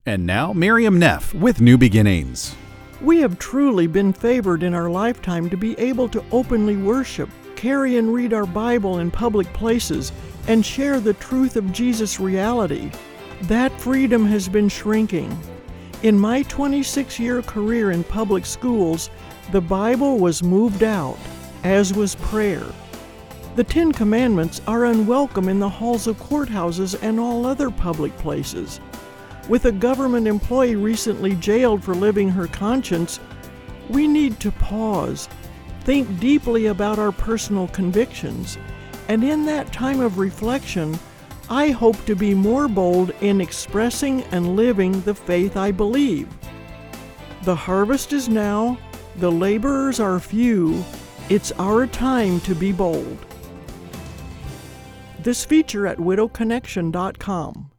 And now, Miriam Neff with New Beginnings. We have truly been favored in our lifetime to be able to openly worship, carry and read our Bible in public places, and share the truth of Jesus' reality. That freedom has been shrinking. In my 26-year career in public schools, the Bible was moved out, as was prayer. The Ten Commandments are unwelcome in the halls of courthouses and all other public places. With a government employee recently jailed for living her conscience, we need to pause, think deeply about our personal convictions, and in that time of reflection, I hope to be more bold in expressing and living the faith I believe. The harvest is now, the laborers are few, it's our time to be bold. This feature at widowconnection.com.